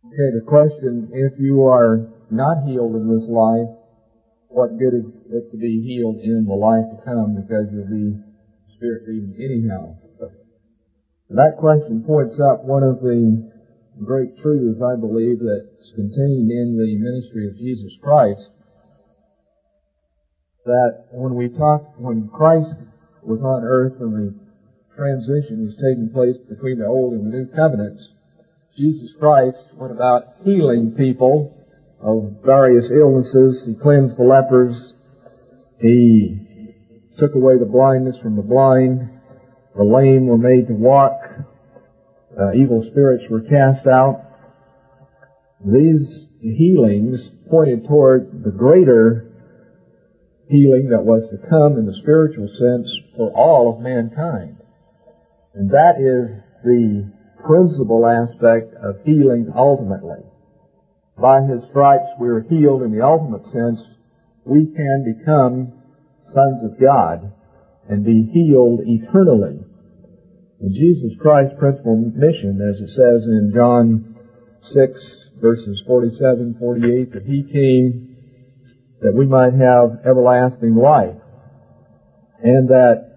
Okay, the question, if you are not healed in this life, what good is it to be healed in the life to come, because you'll be spirit beaten anyhow? That question points up one of the great truths, I believe, that's contained in the ministry of Jesus Christ, that when Christ was on earth and the transition was taking place between the Old and the New Covenants, Jesus Christ went about healing people of various illnesses. He cleansed the lepers. He took away the blindness from the blind. The lame were made to walk. Evil spirits were cast out. These healings pointed toward the greater healing that was to come in the spiritual sense for all of mankind. And that is the principal aspect of healing ultimately. By His stripes we are healed in the ultimate sense. We can become sons of God and be healed eternally. And Jesus Christ's principal mission, as it says in John 6, verses 47, 48, that He came that we might have everlasting life. And that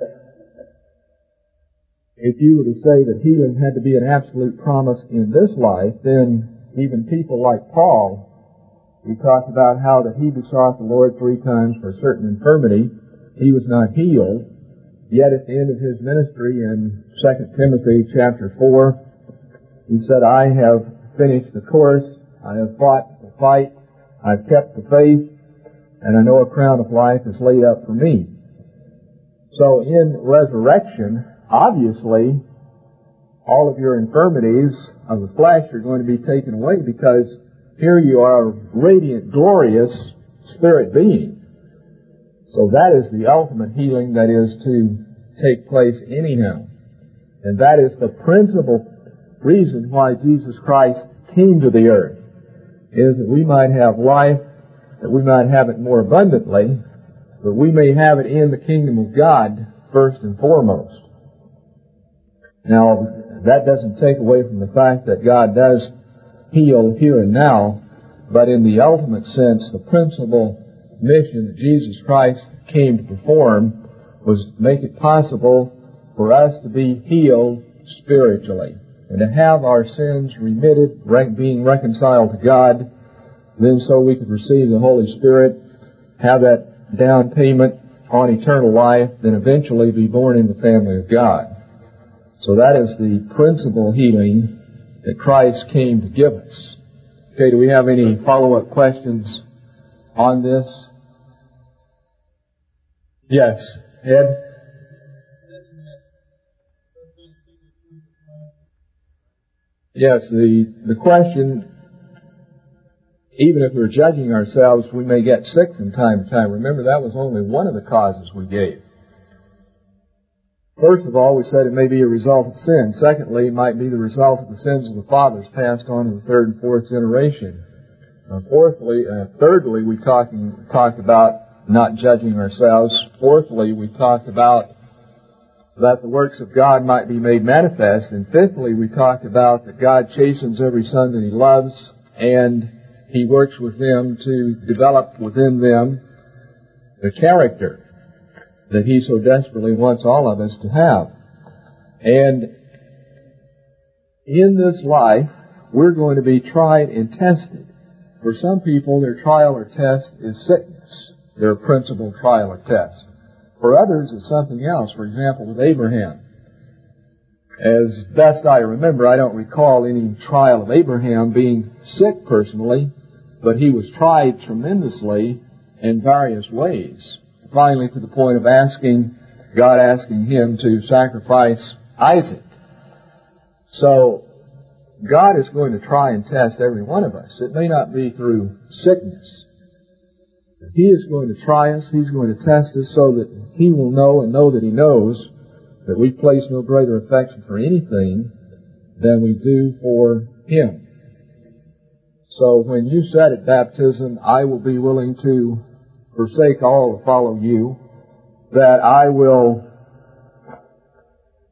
if you were to say that healing had to be an absolute promise in this life, then even people like Paul, we talked about how that he besought the Lord 3 times for a certain infirmity. He was not healed. Yet at the end of his ministry in 2 Timothy chapter 4, he said, I have finished the course, I have fought the fight, I've kept the faith, and I know a crown of life is laid up for me. So in resurrection, obviously, all of your infirmities of the flesh are going to be taken away, because here you are a radiant, glorious spirit being. So that is the ultimate healing that is to take place anyhow. And that is the principal reason why Jesus Christ came to the earth, is that we might have life, that we might have it more abundantly, that we may have it in the kingdom of God first and foremost. Now, that doesn't take away from the fact that God does heal here and now, but in the ultimate sense, the principal mission that Jesus Christ came to perform was to make it possible for us to be healed spiritually and to have our sins remitted, being reconciled to God, then so we could receive the Holy Spirit, have that down payment on eternal life, then eventually be born in the family of God. So that is the principal healing that Christ came to give us. Okay, do we have any follow-up questions on this? Yes, Ed? Yes, the question, even if we're judging ourselves, we may get sick from time to time. Remember, that was only one of the causes we gave. First of all, we said it may be a result of sin. Secondly, it might be the result of the sins of the fathers passed on to the third and fourth generation. Thirdly, we talked about not judging ourselves. Fourthly, we talked about that the works of God might be made manifest. And fifthly, we talked about that God chastens every son that He loves, and He works with them to develop within them the character that He so desperately wants all of us to have. And in this life, we're going to be tried and tested. For some people, their trial or test is sickness, their principal trial or test. For others, it's something else. For example, with Abraham. As best I remember, I don't recall any trial of Abraham being sick personally, but he was tried tremendously in various ways. Finally, to the point of God asking him to sacrifice Isaac. So, God is going to try and test every one of us. It may not be through sickness. He is going to try us. He's going to test us so that He will know and know that He knows that we place no greater affection for anything than we do for Him. So when you said at baptism, I will be willing to forsake all to follow You, that I will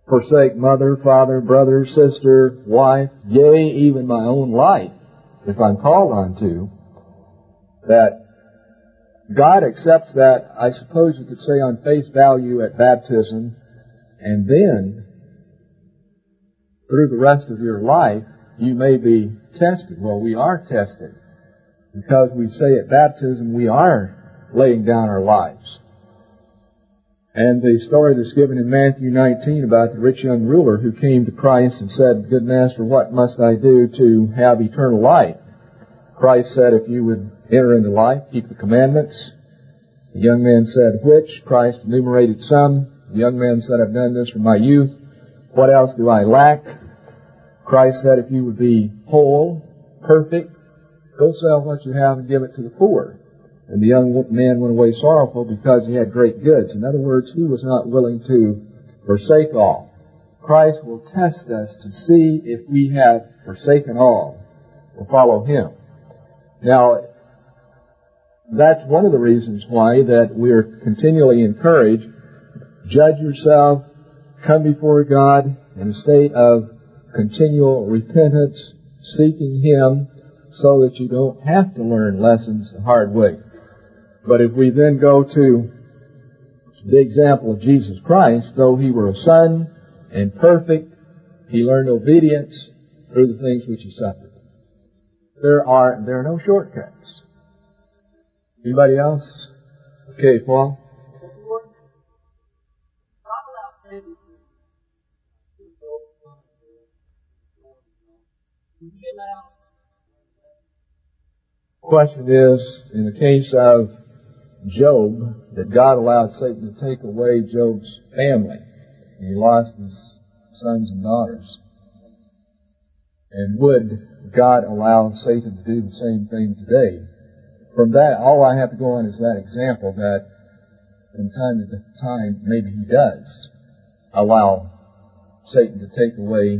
forsake mother, father, brother, sister, wife, yea, even my own life, if I'm called on to, that God accepts that, I suppose you could say, on face value at baptism, and then, through the rest of your life, you may be tested. Well, we are tested, because we say at baptism we are laying down our lives. And the story that's given in Matthew 19 about the rich young ruler who came to Christ and said, "Good Master, what must I do to have eternal life?" Christ said, "If you would enter into life, keep the commandments." The young man said, "Which?" Christ enumerated some. The young man said, "I've done this from my youth. What else do I lack?" Christ said, "If you would be whole, perfect, go sell what you have and give it to the poor." And the young man went away sorrowful because he had great goods. In other words, he was not willing to forsake all. Christ will test us to see if we have forsaken all to follow Him. Now, that's one of the reasons why that we're continually encouraged, judge yourself, come before God in a state of continual repentance, seeking Him, so that you don't have to learn lessons the hard way. But if we then go to the example of Jesus Christ, though He were a Son and perfect, He learned obedience through the things which He suffered. There are no shortcuts. Anybody else? Okay, Paul? The question is, in the case of Job, that God allowed Satan to take away Job's family. And he lost his sons and daughters. And would God allow Satan to do the same thing today? From that, all I have to go on is that example that from time to time, maybe He does allow Satan to take away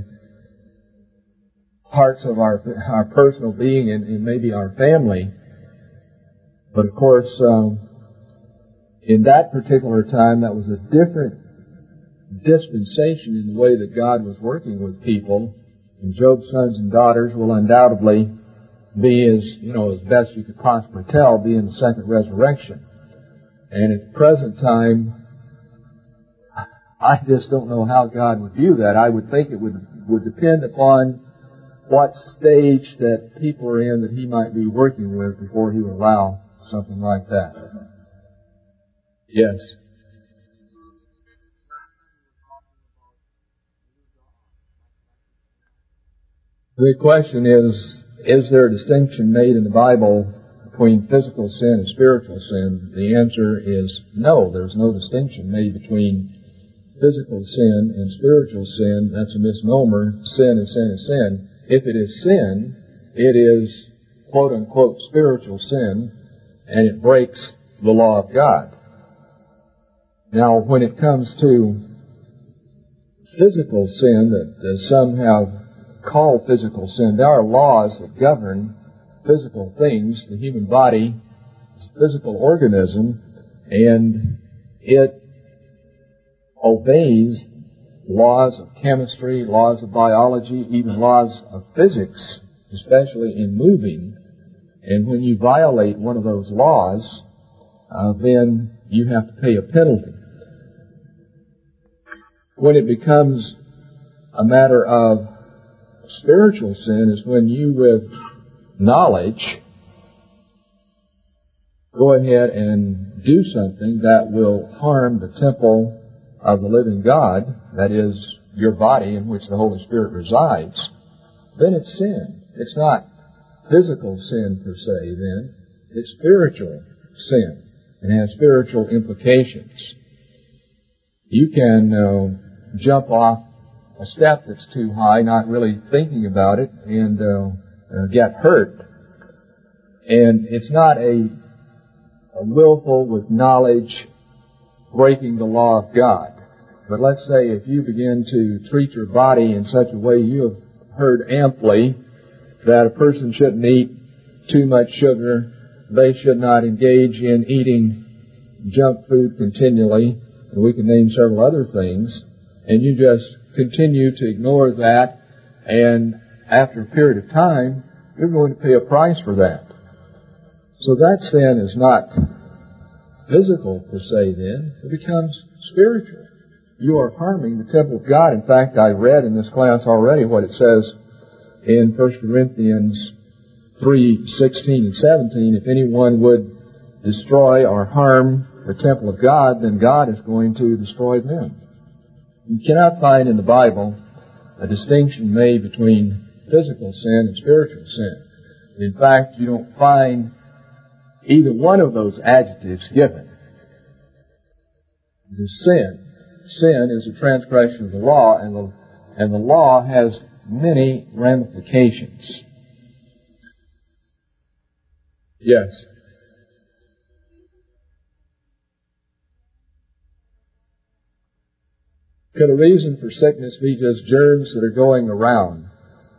parts of our personal being and maybe our family. But of course, in that particular time, that was a different dispensation in the way that God was working with people. And Job's sons and daughters will undoubtedly be, as best you could possibly tell, be in the second resurrection. And at the present time, I just don't know how God would view that. I would think it would depend upon what stage that people are in that He might be working with before He would allow something like that. Yes. The question is there a distinction made in the Bible between physical sin and spiritual sin? The answer is no. There's no distinction made between physical sin and spiritual sin. That's a misnomer. Sin is sin is sin. If it is sin, it is quote-unquote spiritual sin, and it breaks the law of God. Now, when it comes to physical sin that some have called physical sin, there are laws that govern physical things. The human body is a physical organism, and it obeys laws of chemistry, laws of biology, even laws of physics, especially in moving. And when you violate one of those laws, then you have to pay a penalty. When it becomes a matter of spiritual sin is when you, with knowledge, go ahead and do something that will harm the temple of the living God, that is, your body in which the Holy Spirit resides. Then it's sin. It's not physical sin per se then. It's spiritual sin and has spiritual implications. You can jump off a step that's too high, not really thinking about it, and get hurt. And it's not a willful, with knowledge, breaking the law of God. But let's say if you begin to treat your body in such a way, you have heard amply that a person shouldn't eat too much sugar, they should not engage in eating junk food continually, and we can name several other things, and you just continue to ignore that, and after a period of time, you're going to pay a price for that. So that sin is not physical per se then, it becomes spiritual. You are harming the temple of God. In fact, I read in this class already what it says in 1 Corinthians 3:16 and 17. If anyone would destroy or harm the temple of God, then God is going to destroy them. You cannot find in the Bible a distinction made between physical sin and spiritual sin. In fact, you don't find either one of those adjectives given. The sin is a transgression of the law, and the law has many ramifications. Yes. Could a reason for sickness be just germs that are going around?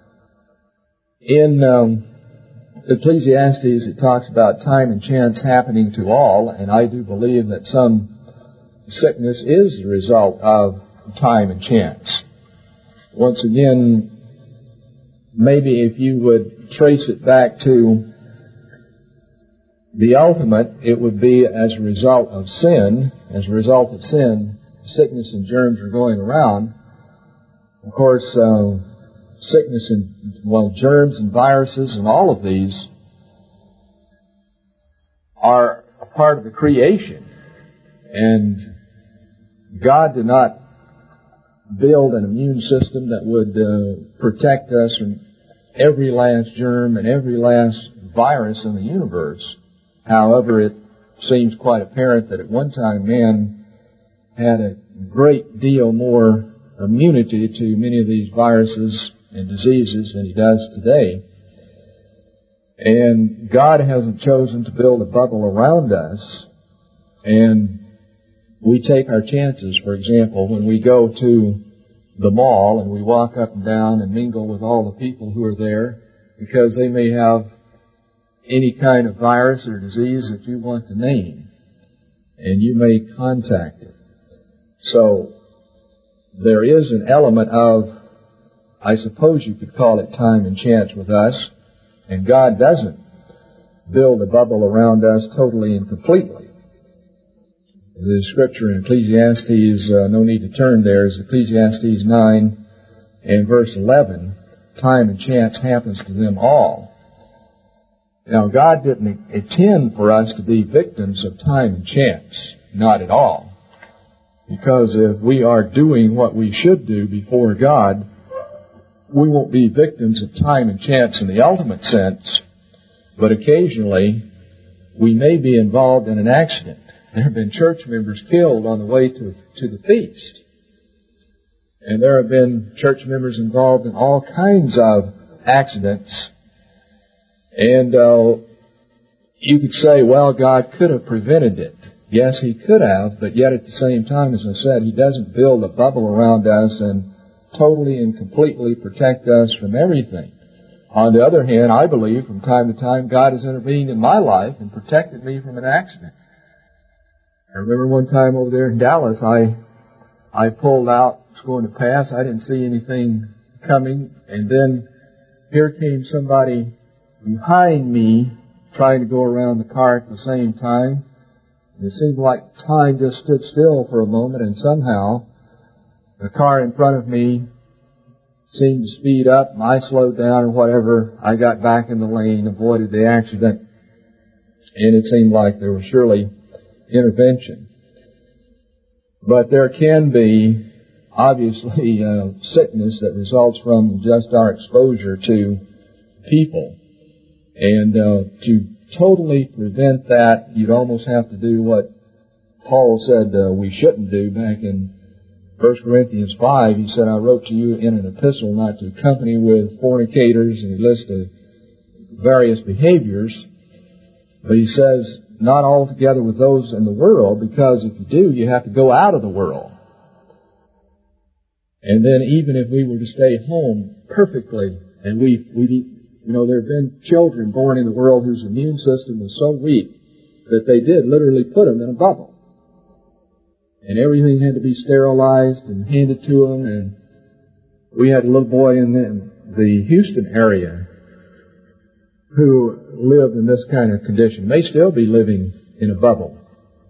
In Ecclesiastes, it talks about time and chance happening to all, and I do believe that some sickness is the result of time and chance. Once again, maybe if you would trace it back to the ultimate, it would be as a result of sin. As a result of sin, sickness and germs are going around. Of course, sickness and, germs and viruses and all of these are a part of the creation. And God did not build an immune system that would protect us from every last germ and every last virus in the universe. However, it seems quite apparent that at one time man had a great deal more immunity to many of these viruses and diseases than he does today. And God hasn't chosen to build a bubble around us, and we take our chances. For example, when we go to the mall and we walk up and down and mingle with all the people who are there, because they may have any kind of virus or disease that you want to name, and you may contact it. So there is an element of, I suppose you could call it time and chance with us, and God doesn't build a bubble around us totally and completely. The scripture in Ecclesiastes, no need to turn there, is Ecclesiastes 9 and verse 11. Time and chance happens to them all. Now, God didn't intend for us to be victims of time and chance. Not at all. Because if we are doing what we should do before God, we won't be victims of time and chance in the ultimate sense, but occasionally we may be involved in an accident. There have been church members killed on the way to the feast. And there have been church members involved in all kinds of accidents. And you could say, well, God could have prevented it. Yes, He could have, but yet at the same time, as I said, He doesn't build a bubble around us and totally and completely protect us from everything. On the other hand, I believe from time to time God has intervened in my life and protected me from an accident. I remember one time over there in Dallas, I pulled out, was going to pass, I didn't see anything coming, and then here came somebody behind me trying to go around the car at the same time. It seemed like time just stood still for a moment, and somehow the car in front of me seemed to speed up, and I slowed down or whatever. I got back in the lane, avoided the accident, and it seemed like there was surely intervention. But there can be, obviously, sickness that results from just our exposure to people. And to totally prevent that, you'd almost have to do what Paul said we shouldn't do back in 1 Corinthians 5. He said, I wrote to you in an epistle not to company with fornicators, and he listed various behaviors. But he says, not altogether with those in the world, because if you do, you have to go out of the world. And then even if we were to stay home perfectly, and there have been children born in the world whose immune system was so weak that they did literally put them in a bubble. And everything had to be sterilized and handed to them, and We had a little boy in the Houston area who lived in this kind of condition. May still be living in a bubble.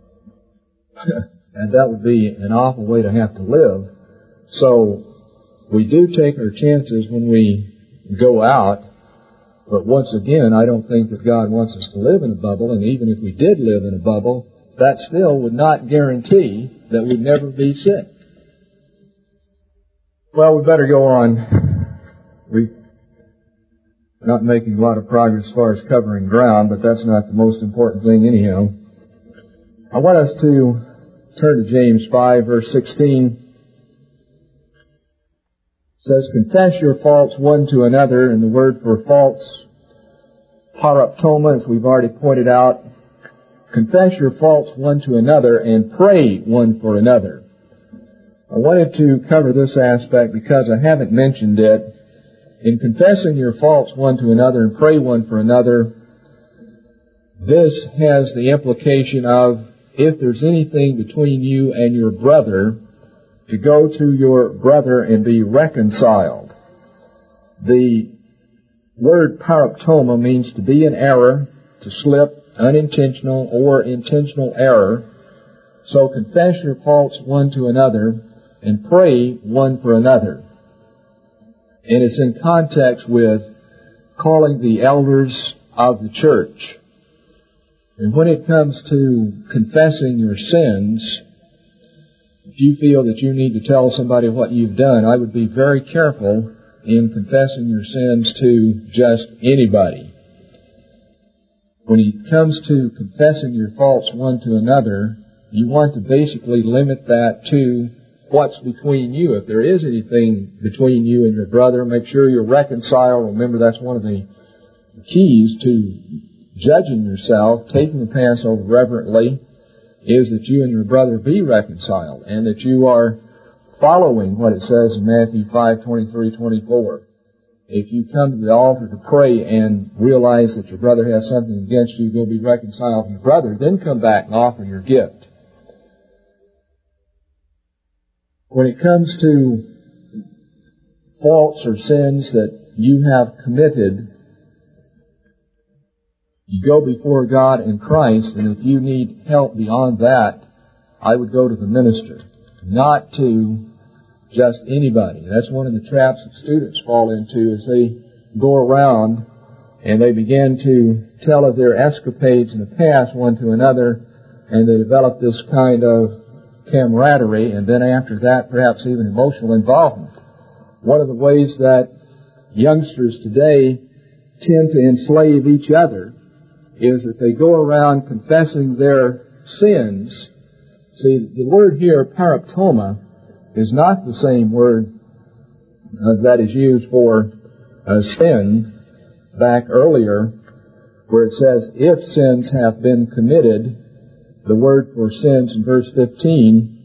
And that would be an awful way to have to live. So we do take our chances when we go out. But once again, I don't think that God wants us to live in a bubble. And even if we did live in a bubble, that still would not guarantee that we'd never be sick. Well, we better go on. We're not making a lot of progress as far as covering ground, but that's not the most important thing anyhow. I want us to turn to James 5, verse 16. It says, confess your faults one to another, and the word for faults, paraptoma, as we've already pointed out. Confess your faults one to another and pray one for another. I wanted to cover this aspect because I haven't mentioned it. In confessing your faults one to another and pray one for another, this has the implication of, if there's anything between you and your brother, to go to your brother and be reconciled. The word paraptoma means to be in error, to slip, unintentional or intentional error. So confess your faults one to another and pray one for another. And it's in context with calling the elders of the church. And when it comes to confessing your sins, if you feel that you need to tell somebody what you've done, I would be very careful in confessing your sins to just anybody. When it comes to confessing your faults one to another, you want to basically limit that to what's between you. If there is anything between you and your brother, make sure you're reconciled. Remember, that's one of the keys to judging yourself, taking the Passover reverently, is that you and your brother be reconciled, and that you are following what it says in Matthew 5:23-24. If you come to the altar to pray and realize that your brother has something against you, go be reconciled to your brother, then come back and offer your gift. When it comes to faults or sins that you have committed, you go before God in Christ, and if you need help beyond that, I would go to the minister, not to just anybody. That's one of the traps that students fall into, is they go around and they begin to tell of their escapades in the past one to another, and they develop this kind of camaraderie, and then after that, perhaps even emotional involvement. One of the ways that youngsters today tend to enslave each other is that they go around confessing their sins. See, the word here, paraptoma, is not the same word that is used for sin back earlier, where it says, if sins have been committed. The word for sins in verse 15,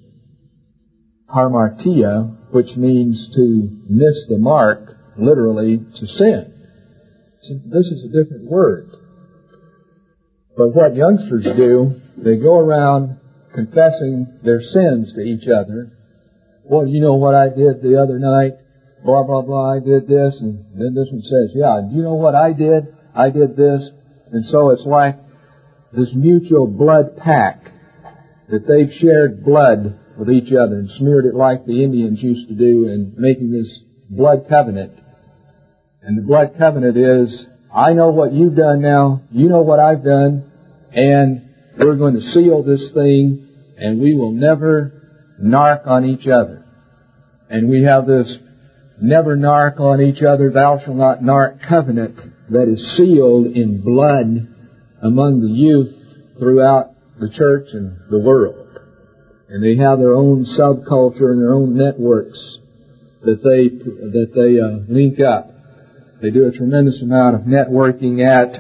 harmartia, which means to miss the mark, literally to sin. See, this is a different word. But what youngsters do, they go around confessing their sins to each other. Well, you know what I did the other night? Blah, blah, blah, I did this. And then this one says, yeah, you know what I did? I did this. And so it's like this mutual blood pact, that they've shared blood with each other and smeared it like the Indians used to do, and making this blood covenant. And the blood covenant is, I know what you've done now, you know what I've done, and we're going to seal this thing, and we will never narc on each other. And we have this never narc on each other, thou shalt not narc covenant that is sealed in blood among the youth throughout the church and the world. And they have their own subculture and their own networks that they link up. They do a tremendous amount of networking at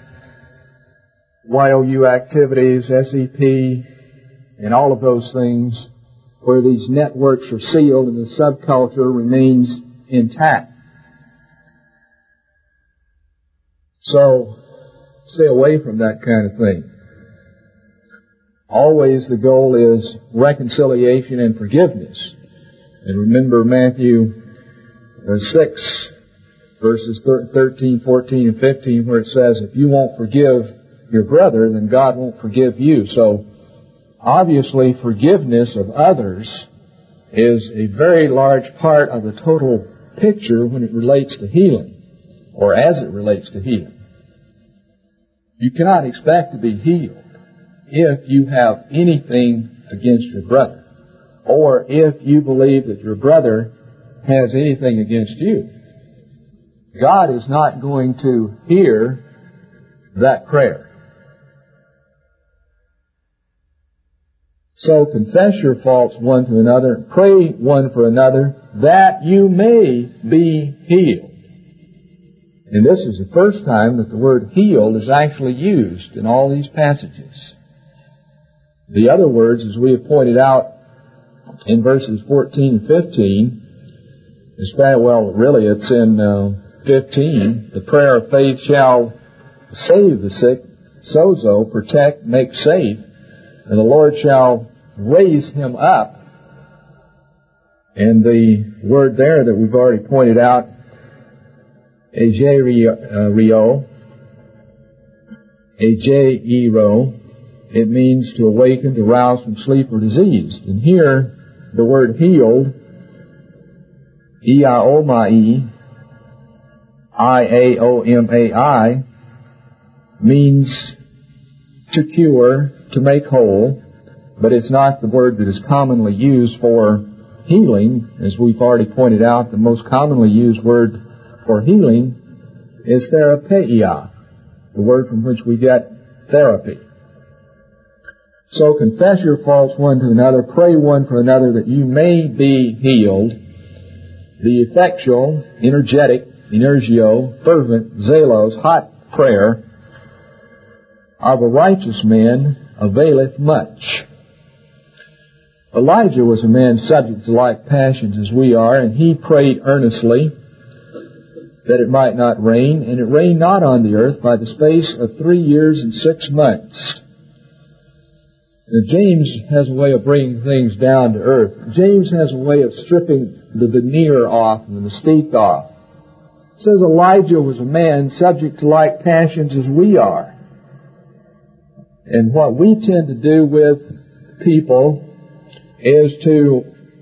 YOU activities, SEP, and all of those things, where these networks are sealed and the subculture remains intact. So, stay away from that kind of thing. Always the goal is reconciliation and forgiveness. And remember Matthew 6, verses 13, 14, and 15, where it says, if you won't forgive your brother, then God won't forgive you. So, obviously, forgiveness of others is a very large part of the total picture when it relates to healing, or as it relates to healing. You cannot expect to be healed if you have anything against your brother, or if you believe that your brother has anything against you. God is not going to hear that prayer. So confess your faults one to another, pray one for another, that you may be healed. And this is the first time that the word healed is actually used in all these passages. The other words, as we have pointed out in verses 14 and 15, it's in 15, the prayer of faith shall save the sick, sozo, protect, make safe, and the Lord shall raise him up. And the word there that we've already pointed out, egeiro, it means to awaken, to rouse from sleep or disease. And here, the word healed, iaomai, iaomai, means to cure, to make whole, but it's not the word that is commonly used for healing. As we've already pointed out, the most commonly used word for healing is therapeia, the word from which we get therapy. So confess your faults one to another, pray one for another that you may be healed. The effectual, energetic, energio, fervent, zelos, hot prayer of a righteous man availeth much. Elijah was a man subject to like passions as we are, and he prayed earnestly that it might not rain, and it rained not on the earth by the space of 3 years and 6 months. Now, James has a way of bringing things down to earth. James has a way of stripping the veneer off and the mystique off. It says Elijah was a man subject to like passions as we are. And what we tend to do with people is to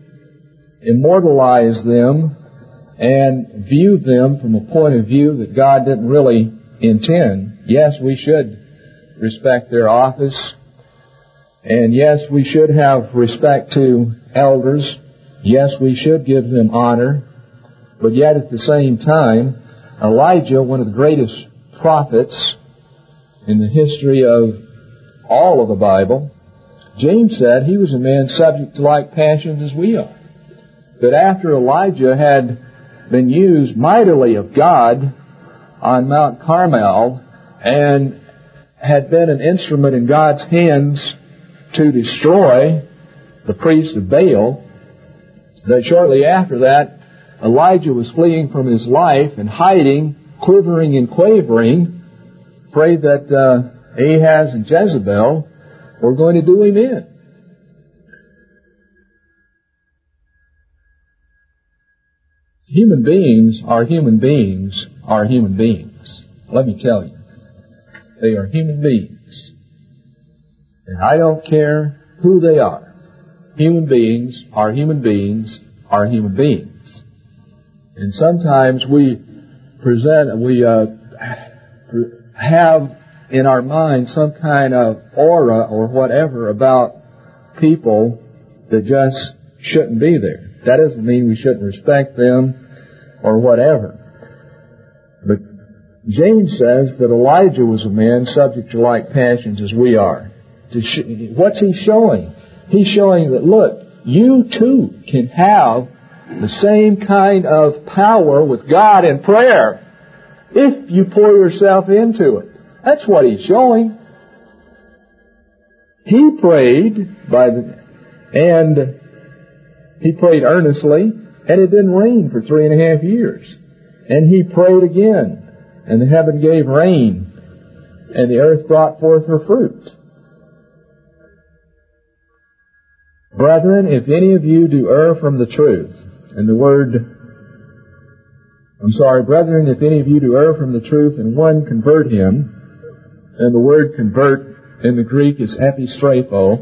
immortalize them and view them from a point of view that God didn't really intend. Yes, we should respect their office. And yes, we should have respect to elders. Yes, we should give them honor. But yet at the same time, Elijah, one of the greatest prophets in the history of all of the Bible, James said he was a man subject to like passions as we are. That after Elijah had been used mightily of God on Mount Carmel and had been an instrument in God's hands to destroy the priest of Baal, that shortly after that, Elijah was fleeing from his life and hiding, quivering and quavering, afraid that Ahaz and Jezebel were going to do him in. Human beings are human beings are human beings. Let me tell you. They are human beings. And I don't care who they are. Human beings are human beings are human beings. And sometimes we have in our mind some kind of aura or whatever about people that just shouldn't be there. That doesn't mean we shouldn't respect them or whatever. But James says that Elijah was a man subject to like passions as we are. What's he showing? He's showing that, look, you too can have the same kind of power with God in prayer if you pour yourself into it. That's what he's showing. He prayed and he prayed earnestly, and it didn't rain for 3.5 years. And he prayed again, and the heaven gave rain, and the earth brought forth her fruit. Brethren, if any of you do err from the truth, and the word Brethren, if any of you do err from the truth and one convert him, and the word convert in the Greek is epistrepho,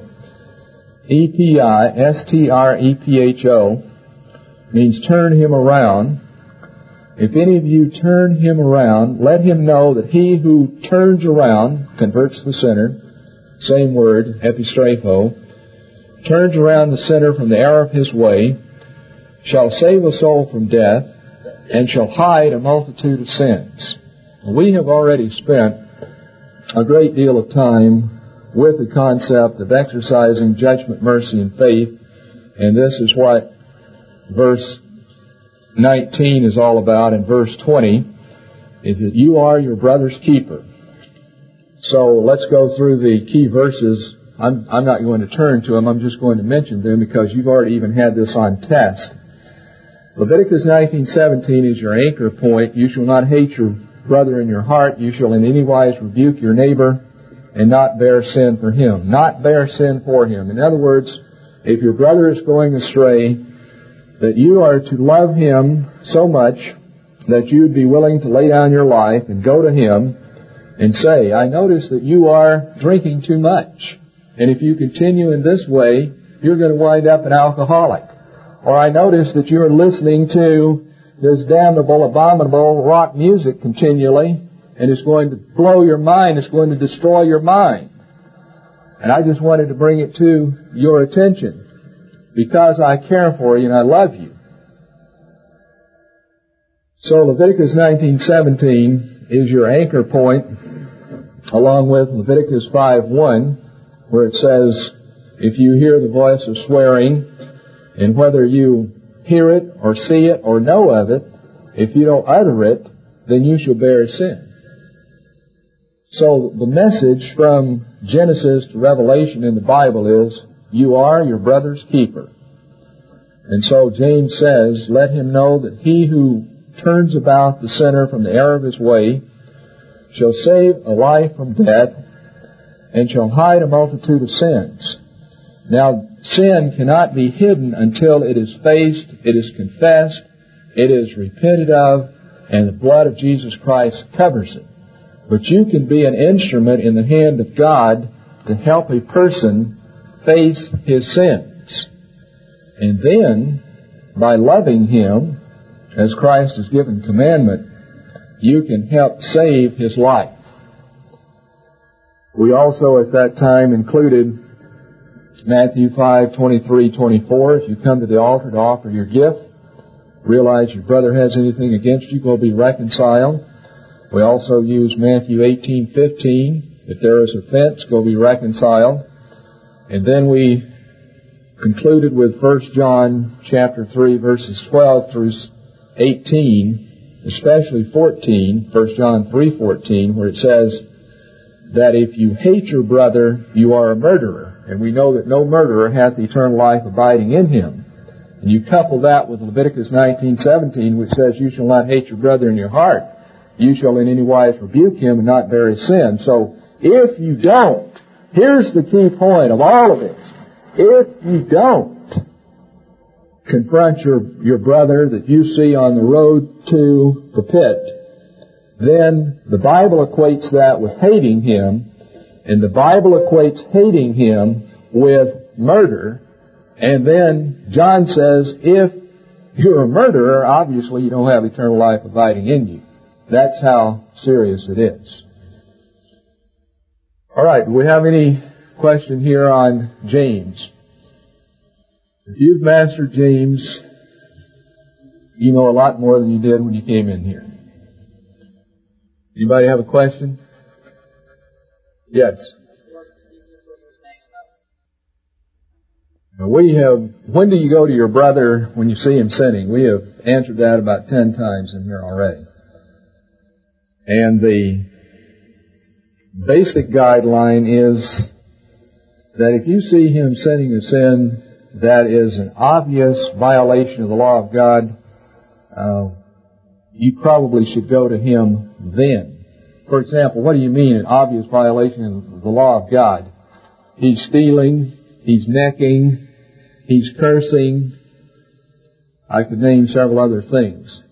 E-P-I-S-T-R-E-P-H-O, means turn him around. If any of you turn him around, let him know that he who turns around, converts the sinner, same word, epistrepho, turns around the sinner from the error of his way, shall save a soul from death, and shall hide a multitude of sins. We have already spent a great deal of time with the concept of exercising judgment, mercy, and faith, and this is what verse 19 is all about. In verse 20, is that you are your brother's keeper. So let's go through the key verses. I'm not going to turn to them, I'm just going to mention them because you've already even had this on test. Leviticus 19:17 is your anchor point. You shall not hate your brother in your heart. You shall in any wise rebuke your neighbor and not bear sin for him. Not bear sin for him. In other words, if your brother is going astray, that you are to love him so much that you would be willing to lay down your life and go to him and say, I notice that you are drinking too much. And if you continue in this way, you're going to wind up an alcoholic. Or I notice that you're listening to this damnable, abominable rock music continually, and it's going to blow your mind, it's going to destroy your mind. And I just wanted to bring it to your attention because I care for you and I love you. So Leviticus 19:17 is your anchor point, along with Leviticus 5:1, where it says, if you hear the voice of swearing, and whether you hear it or see it or know of it, if you don't utter it, then you shall bear sin. So the message from Genesis to Revelation in the Bible is, you are your brother's keeper. And so James says, let him know that he who turns about the sinner from the error of his way shall save a life from death and shall hide a multitude of sins. Now, sin cannot be hidden until it is faced, it is confessed, it is repented of, and the blood of Jesus Christ covers it. But you can be an instrument in the hand of God to help a person face his sins. And then, by loving him, as Christ has given commandment, you can help save his life. We also at that time included Matthew 5:23-24. If you come to the altar to offer your gift, realize your brother has anything against you, go be reconciled. We also use Matthew 18:15. If there is offense, go be reconciled. And then we concluded with 1 John chapter 3, verses 12 through 18, especially 14, 1 John 3:14, where it says that if you hate your brother, you are a murderer. And we know that no murderer hath eternal life abiding in him. And you couple that with Leviticus 19:17, which says, you shall not hate your brother in your heart. You shall in any wise rebuke him and not bear his sin. So if you don't, here's the key point of all of this. If you don't confront your brother that you see on the road to the pit, then the Bible equates that with hating him, and the Bible equates hating him with murder. And then John says, if you're a murderer, obviously you don't have eternal life abiding in you. That's how serious it is. All right, do we have any question here on James? If you've mastered James, you know a lot more than you did when you came in here. Anybody have a question? Yes. Now when do you go to your brother when you see him sinning? We have answered that about 10 times in here already. And the basic guideline is that if you see him sinning a sin that is an obvious violation of the law of God, you probably should go to him then. For example, what do you mean an obvious violation of the law of God? He's stealing, he's necking, he's cursing. I could name several other things.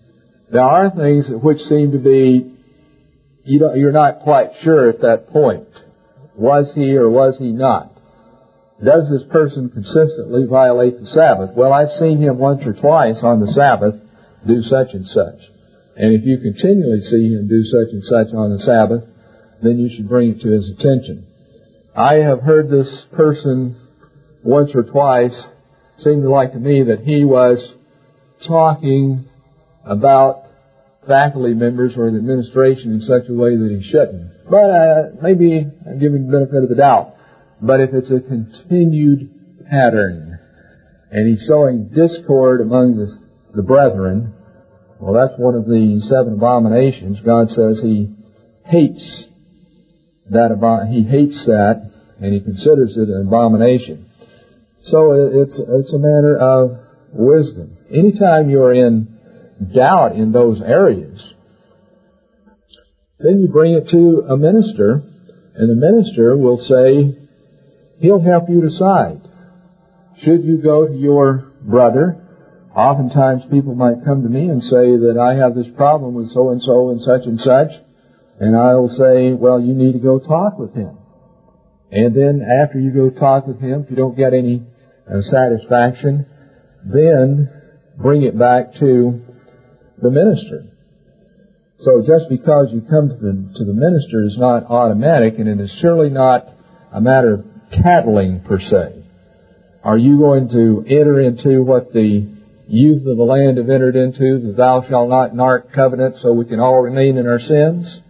There are things which seem to be, you're not quite sure at that point. Was he or was he not? Does this person consistently violate the Sabbath? Well, I've seen him once or twice on the Sabbath do such and such. And if you continually see him do such and such on the Sabbath, then you should bring it to his attention. I have heard this person once or twice seem to like to me that he was talking about faculty members or the administration in such a way that he shouldn't. But maybe I give him the benefit of the doubt. But if it's a continued pattern and he's sowing discord among the brethren, well, that's one of the 7 abominations. God says He hates that. He hates that, and He considers it an abomination. So it's a matter of wisdom. Anytime you're in doubt in those areas, then you bring it to a minister, and the minister will say, he'll help you decide. Should you go to your brother? Oftentimes people might come to me and say that I have this problem with so-and-so and such, and I'll say, well, you need to go talk with him. And then after you go talk with him, if you don't get any satisfaction, then bring it back to the minister. So just because you come to the minister is not automatic, and it is surely not a matter of tattling per se. Are you going to enter into what the youth of the land have entered into, the thou shalt not narc covenant, so we can all remain in our sins?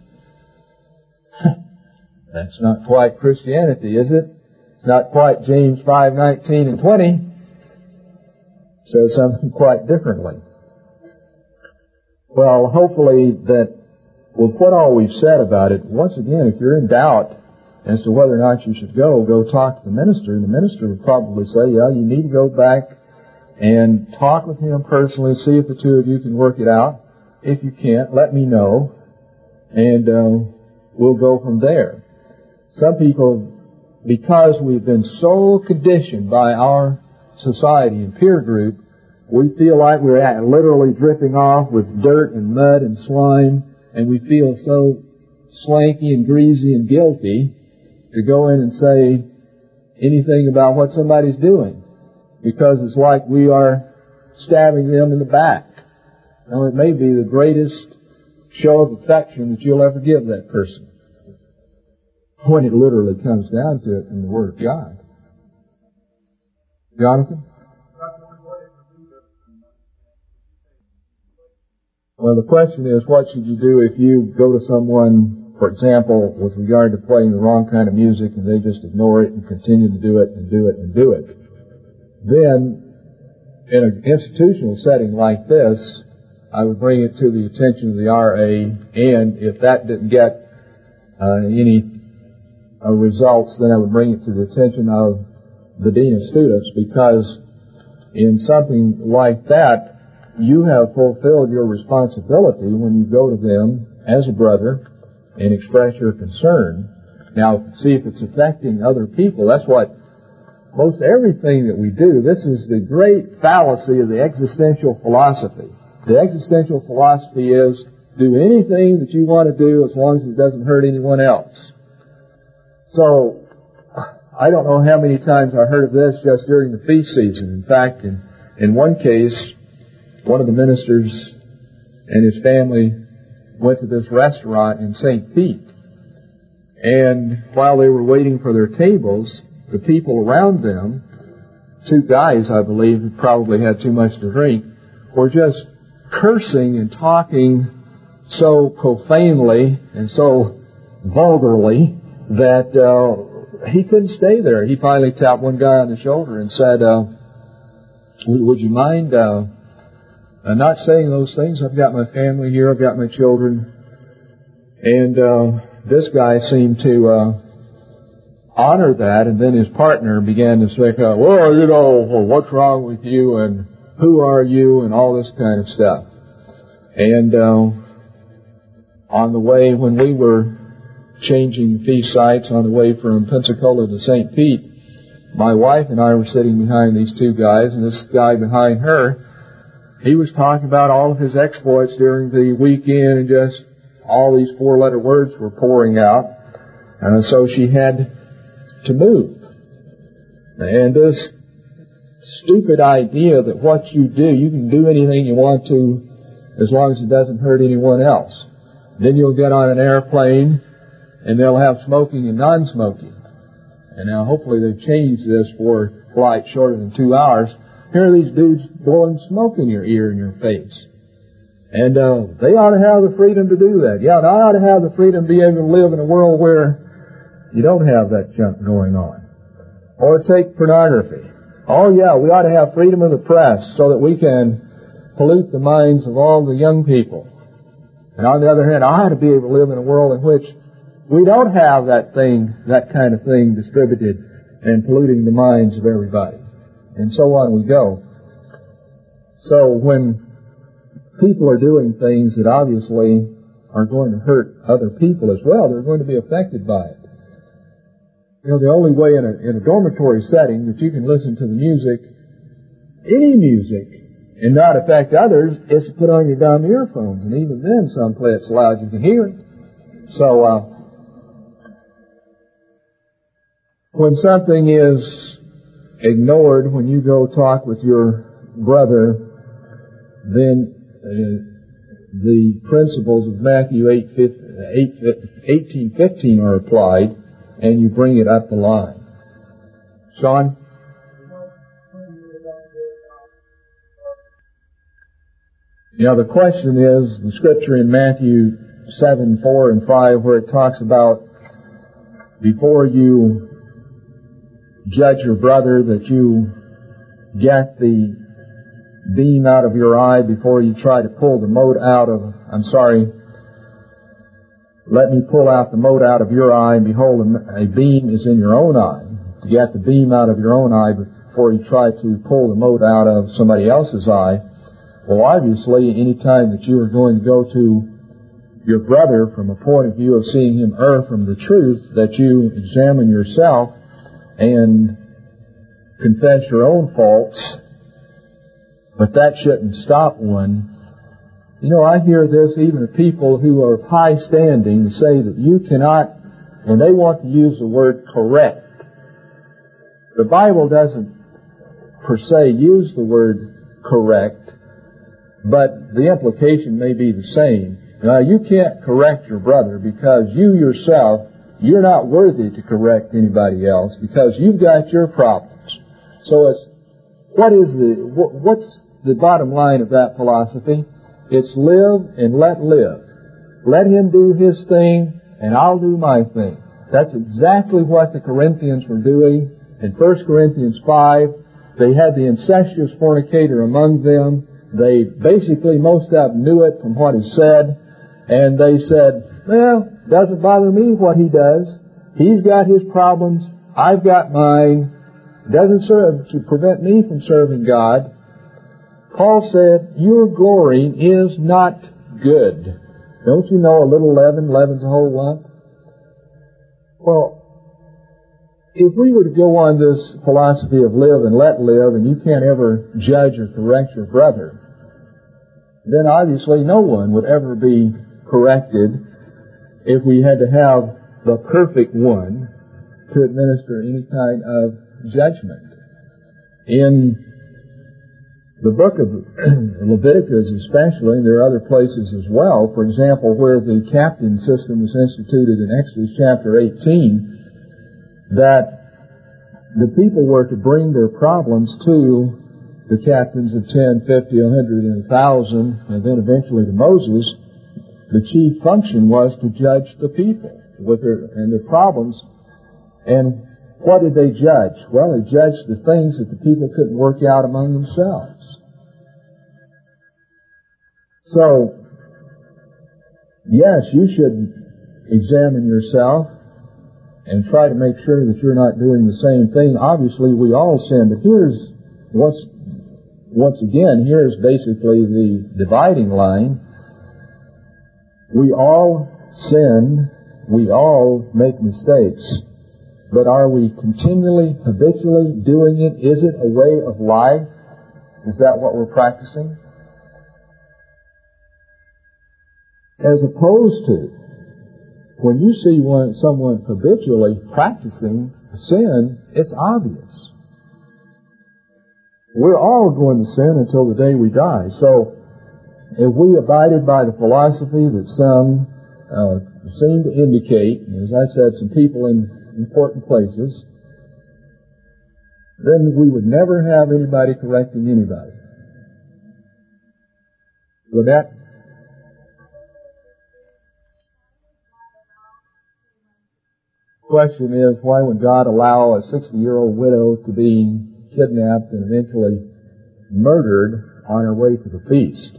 That's not quite Christianity, is it? It's not quite James 5:19 and 20. It says something quite differently. Well, hopefully that with what all we've said about it, once again, if you're in doubt as to whether or not you should go talk to the minister, and the minister would probably say, yeah, you need to go back and talk with him personally, see if the two of you can work it out. If you can't, let me know, and we'll go from there. Some people, because we've been so conditioned by our society and peer group, we feel like we're literally dripping off with dirt and mud and slime, and we feel so slanky and greasy and guilty to go in and say anything about what somebody's doing, because it's like we are stabbing them in the back. Now, it may be the greatest show of affection that you'll ever give that person, when it literally comes down to it in the Word of God. Jonathan? Well, the question is, what should you do if you go to someone, for example, with regard to playing the wrong kind of music, and they just ignore it and continue to do it and do it and do it? Then, in an institutional setting like this, I would bring it to the attention of the RA, and if that didn't get any results, then I would bring it to the attention of the Dean of Students, because in something like that, you have fulfilled your responsibility when you go to them as a brother and express your concern. Now, see if it's affecting other people. That's what most everything that we do, this is the great fallacy of the existential philosophy. The existential philosophy is, do anything that you want to do as long as it doesn't hurt anyone else. So, I don't know how many times I heard of this just during the feast season. In fact, in one case, one of the ministers and his family went to this restaurant in St. Pete. And while they were waiting for their tables, the people around them, 2 guys, I believe, who probably had too much to drink, were just cursing and talking so profanely and so vulgarly that he couldn't stay there. He finally tapped one guy on the shoulder and said, would you mind not saying those things? I've got my family here, I've got my children. And this guy seemed to honor that, and then his partner began to say, well, you know, what's wrong with you, and who are you, and all this kind of stuff. And on the way, when we were changing feast sites on the way from Pensacola to St. Pete, my wife and I were sitting behind these 2 guys, and this guy behind her, he was talking about all of his exploits during the weekend, and just all these 4-letter words were pouring out. And so she had to move. And this stupid idea that what you do, you can do anything you want to as long as it doesn't hurt anyone else. Then you'll get on an airplane and they'll have smoking and non-smoking. And now hopefully they've changed this for flights shorter than 2 hours. Here are these dudes blowing smoke in your ear and your face. And they ought to have the freedom to do that. Yeah, and I ought to have the freedom to be able to live in a world where you don't have that junk going on. Or take pornography. Oh yeah, we ought to have freedom of the press so that we can pollute the minds of all the young people. And on the other hand, I ought to be able to live in a world in which we don't have that kind of thing distributed and polluting the minds of everybody. And so on we go. So when people are doing things that obviously are going to hurt other people as well, they're going to be affected by it. You know, the only way in a dormitory setting that you can listen to the music, any music, and not affect others is to put on your dumb earphones. And even then, some play it so loud you can hear it. So, when something is ignored, when you go talk with your brother, then the principles of Matthew 18:15 are applied, and you bring it up the line. Sean? Now the question is, the scripture in Matthew 7:4 and 5, where it talks about before you judge your brother that you get the beam out of your eye before you try to pull the mote out of, let me pull out the mote out of your eye, and behold, a beam is in your own eye. To get the beam out of your own eye before you try to pull the mote out of somebody else's eye. Well, obviously, any time that you are going to go to your brother from a point of view of seeing him err from the truth, that you examine yourself and confess your own faults, but that shouldn't stop one. You know, I hear this even of people who are of high standing say that you cannot, and they want to use the word correct. The Bible doesn't per se use the word correct, but the implication may be the same. Now, you can't correct your brother because you yourself, you're not worthy to correct anybody else because you've got your problems. So what's the bottom line of that philosophy? It's live and let live. Let him do his thing and I'll do my thing. That's exactly what the Corinthians were doing. In 1 Corinthians 5, they had the incestuous fornicator among them. They basically, most of them knew it from what is said. And they said, well, doesn't bother me what he does. He's got his problems. I've got mine. Doesn't serve to prevent me from serving God. Paul said, your glorying is not good. Don't you know a little leaven leavens a whole lump? Well, if we were to go on this philosophy of live and let live, and you can't ever judge or correct your brother, then obviously no one would ever be corrected if we had to have the perfect one to administer any kind of judgment. In the book of Leviticus especially, and there are other places as well, for example, where the captain system was instituted in Exodus chapter 18, that the people were to bring their problems to the captains of 10, 50, 100, and 1,000, and then eventually to Moses. The chief function was to judge the people with their problems. And what did they judge? Well, they judged the things that the people couldn't work out among themselves. So, yes, you should examine yourself and try to make sure that you're not doing the same thing. Obviously, we all sin, but here's once again, here's basically the dividing line. We all sin, we all make mistakes, but are we continually, habitually doing it? Is it a way of life? Is that what we're practicing? As opposed to, when you see someone habitually practicing sin, it's obvious. We're all going to sin until the day we die. So, if we abided by the philosophy that some seem to indicate, as I said, some people in important places, then we would never have anybody correcting anybody. Would that? The question is, why would God allow a 60-year-old widow to be kidnapped and eventually murdered on her way to the feast?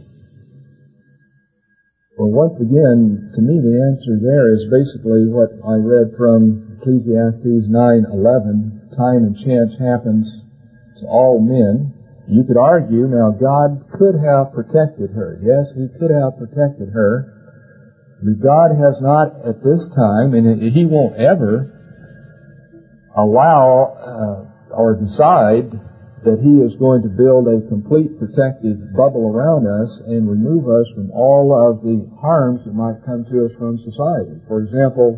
Well, once again, to me the answer there is basically what I read from Ecclesiastes 9:11. Time and chance happens to all men. You could argue, now God could have protected her. Yes, He could have protected her. But God has not at this time, and He won't ever allow or decide that He is going to build a complete protective bubble around us and remove us from all of the harms that might come to us from society. For example,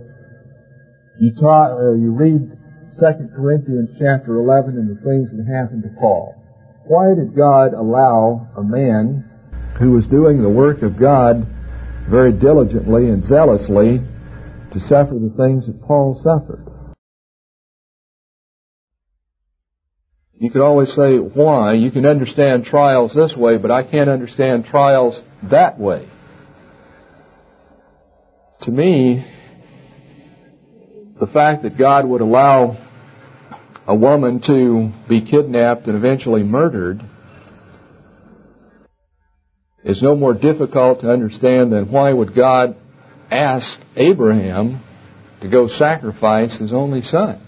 you read 2 Corinthians chapter 11 and the things that happened to Paul. Why did God allow a man who was doing the work of God very diligently and zealously to suffer the things that Paul suffered? You could always say, why? You can understand trials this way, but I can't understand trials that way. To me, the fact that God would allow a woman to be kidnapped and eventually murdered is no more difficult to understand than why would God ask Abraham to go sacrifice his only son.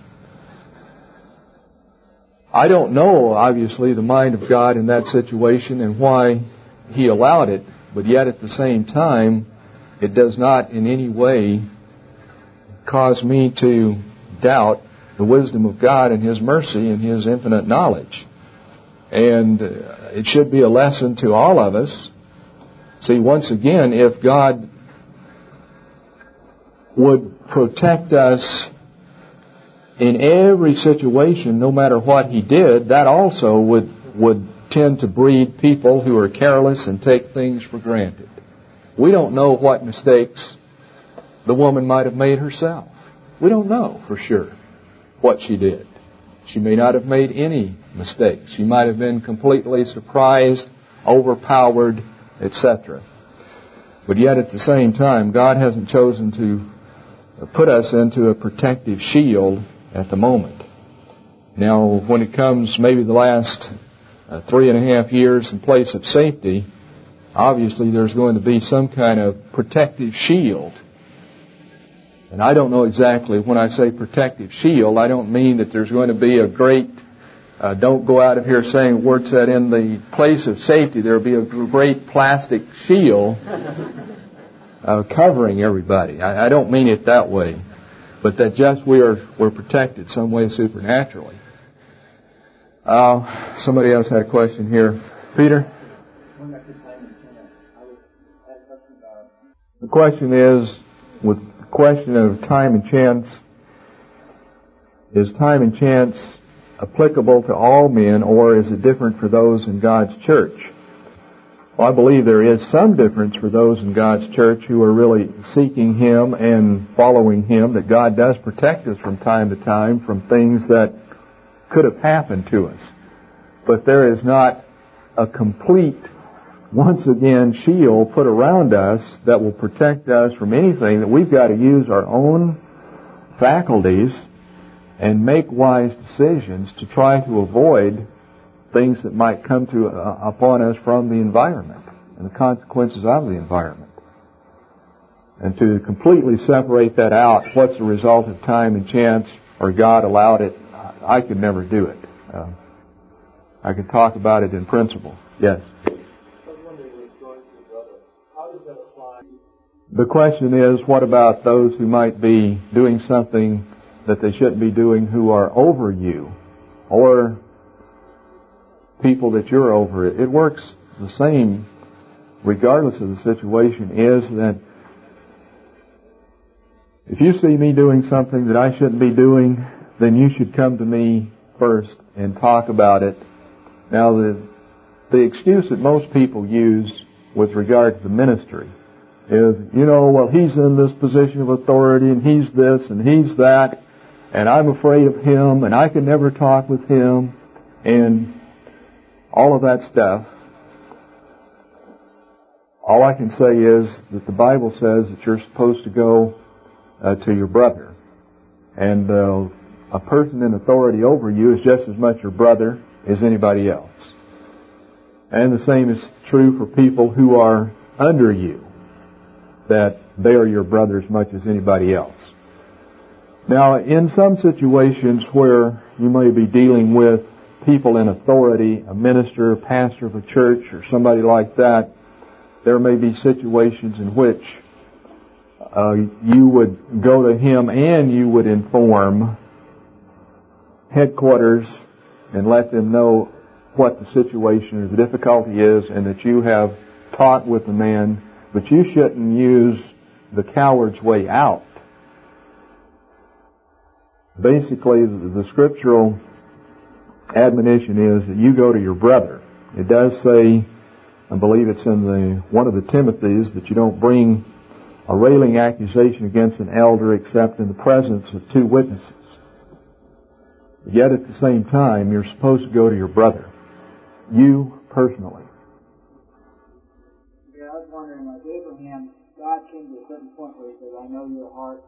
I don't know, obviously, the mind of God in that situation and why He allowed it, but yet at the same time, it does not in any way cause me to doubt the wisdom of God and His mercy and His infinite knowledge. And it should be a lesson to all of us. See, once again, if God would protect us in every situation, no matter what He did, that also would tend to breed people who are careless and take things for granted. We don't know what mistakes the woman might have made herself. We don't know for sure what she did. She may not have made any mistakes. She might have been completely surprised, overpowered, etc. But yet at the same time, God hasn't chosen to put us into a protective shield at the moment. Now, when it comes maybe the last 3.5 years in place of safety, obviously there's going to be some kind of protective shield. And I don't know exactly, when I say protective shield, I don't mean that there's going to be a great, don't go out of here saying words that in the place of safety there will be a great plastic shield covering everybody. I don't mean it that way. But that just we're protected some way supernaturally. Somebody else had a question here. Peter? The question is, with the question of time and chance, is time and chance applicable to all men, or is it different for those in God's church? Well, I believe there is some difference for those in God's church who are really seeking Him and following Him, that God does protect us from time to time from things that could have happened to us. But there is not a complete, once again, shield put around us that will protect us from anything, that we've got to use our own faculties and make wise decisions to try to avoid things that might come upon us from the environment and the consequences of the environment. And to completely separate that out, what's the result of time and chance, or God allowed it, I could never do it. I could talk about it in principle. Yes? The question is, what about those who might be doing something that they shouldn't be doing, who are over you, or people that you're over? It works the same regardless of the situation, is that If you see me doing something that I shouldn't be doing, then you should come to me first and talk about it. Now, the excuse that most people use with regard to the ministry is, well, he's in this position of authority, and he's this, and he's that, and I'm afraid of him, and I can never talk with him, and all of that stuff. All I can say is that the Bible says that you're supposed to go to your brother. And a person in authority over you is just as much your brother as anybody else. And the same is true for people who are under you, that they are your brother as much as anybody else. Now, in some situations where you may be dealing with people in authority, a minister, a pastor of a church, or somebody like that, there may be situations in which you would go to him and you would inform headquarters and let them know what the situation or the difficulty is, and that you have talked with the man, but you shouldn't use the coward's way out. Basically, the scriptural admonition is that you go to your brother. It does say, I believe it's in one of the Timothys, that you don't bring a railing accusation against an elder except in the presence of two witnesses. But yet at the same time, you're supposed to go to your brother. You personally. Yeah, I was wondering, like Abraham, God came to a certain point where he said, I know your heart.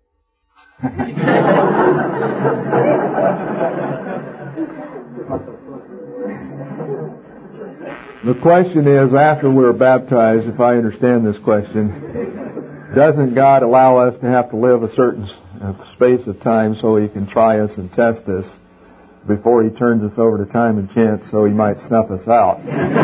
The question is, after we're baptized, if I understand this question, doesn't God allow us to have to live a certain space of time so He can try us and test us before He turns us over to time and chance so He might snuff us out?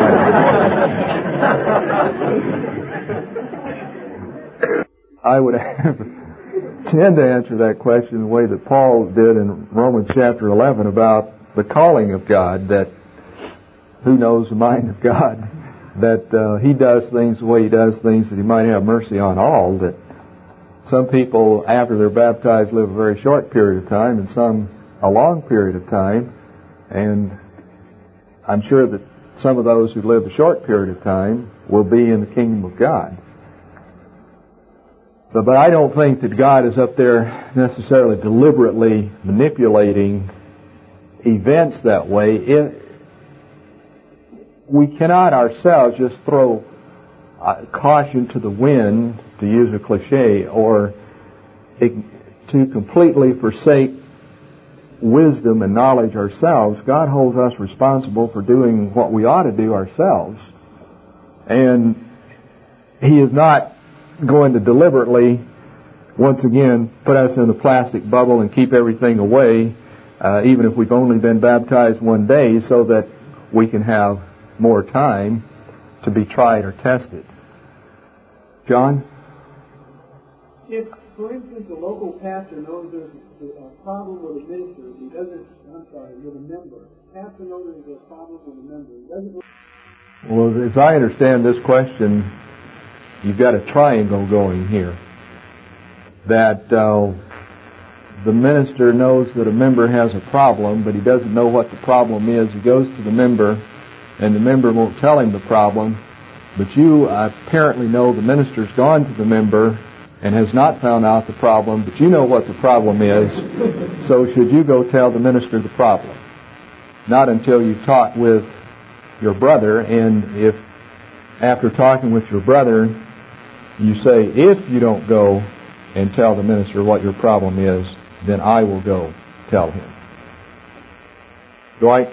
I would tend to answer that question the way that Paul did in Romans chapter 11 about the calling of God, that who knows the mind of God, that He does things the way He does things, that He might have mercy on all, that some people after they're baptized live a very short period of time and some a long period of time, and I'm sure that some of those who live a short period of time will be in the kingdom of God. But I don't think that God is up there necessarily deliberately manipulating events that way. We cannot ourselves just throw caution to the wind, to use a cliche, or to completely forsake wisdom and knowledge ourselves. God holds us responsible for doing what we ought to do ourselves. And He is not going to deliberately, once again, put us in a plastic bubble and keep everything away, even if we've only been baptized one day, so that we can have more time to be tried or tested. John? If, for instance, a local pastor knows there's a problem with a minister, he doesn't, with a member. Pastor knows there's a problem with a member. He doesn't. Well, as I understand this question, you've got a triangle going here. That the minister knows that a member has a problem, but he doesn't know what the problem is. He goes to the member, and the member won't tell him the problem. But you apparently know the minister's gone to the member and has not found out the problem, but you know what the problem is. So should you go tell the minister the problem? Not until you've talked with your brother, and if after talking with your brother you say, if you don't go and tell the minister what your problem is, then I will go tell him. Dwight?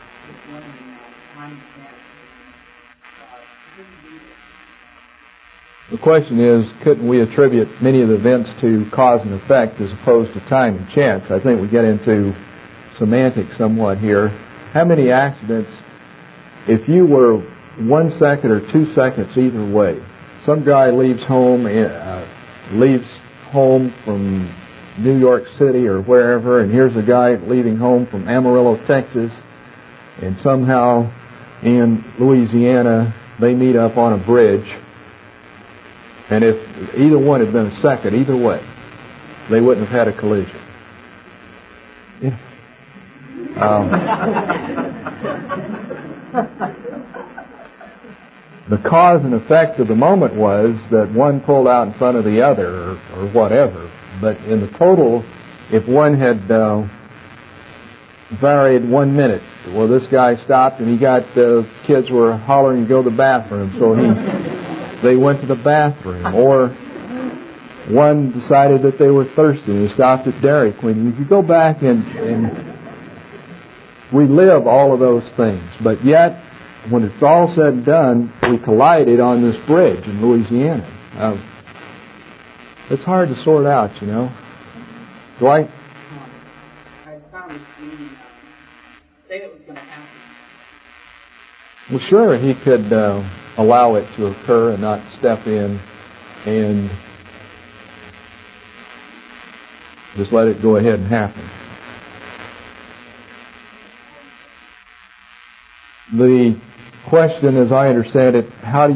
The question is, couldn't we attribute many of the events to cause and effect as opposed to time and chance? I think we get into semantics somewhat here. How many accidents, if you were 1 second or 2 seconds either way, some guy leaves home from New York City or wherever, and here's a guy leaving home from Amarillo, Texas, and somehow in Louisiana they meet up on a bridge. And if either one had been a second, either way, they wouldn't have had a collision. Yeah. The cause and effect of the moment was that one pulled out in front of the other or whatever. But in the total, if one had varied 1 minute, well, this guy stopped and kids were hollering to go to the bathroom, so they went to the bathroom. Or one decided that they were thirsty and he stopped at Dairy Queen. If you go back and relive all of those things, but yet, when it's all said and done, we collided on this bridge in Louisiana. It's hard to sort out, you know. Dwight? I found it say it was going to happen. Well, sure, he could allow it to occur and not step in and just let it go ahead and happen. The question, as I understand it,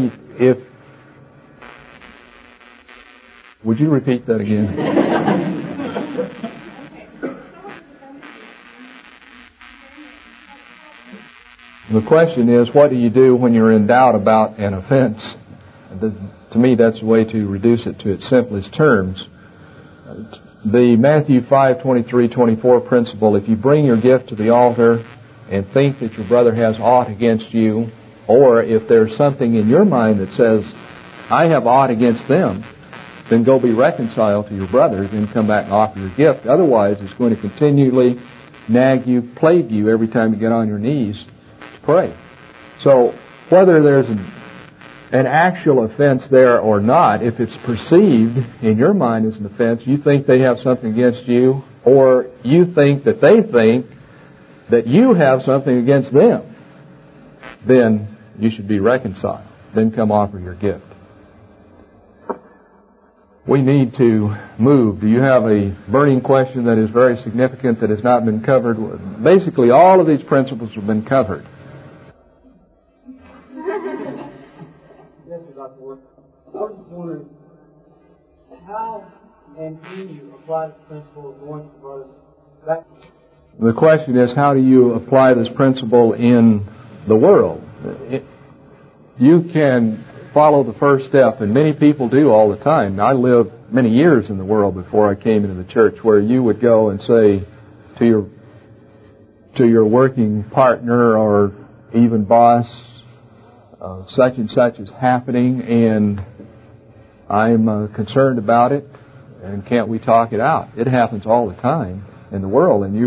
would you repeat that again? The question is, what do you do when you're in doubt about an offense? To me, that's the way to reduce it to its simplest terms. The Matthew 5:23-24 principle, if you bring your gift to the altar and think that your brother has aught against you, or if there's something in your mind that says, I have aught against them, then go be reconciled to your brother, then come back and offer your gift. Otherwise, it's going to continually nag you, plague you every time you get on your knees to pray. So, whether there's an actual offense there or not, if it's perceived in your mind as an offense, you think they have something against you, or you think that they think that you have something against them, then you should be reconciled. Then come offer your gift. We need to move. Do you have a burning question that is very significant that has not been covered? Basically, all of these principles have been covered. Yes, Dr. Ward. I was just wondering, how and do you apply this principle of going to brothers back? The question is, how do you apply this principle in the world? You can follow the first step, and many people do all the time. I lived many years in the world before I came into the church, where you would go and say to your working partner or even boss, such and such is happening, and I'm concerned about it, and can't we talk it out? It happens all the time in the world, and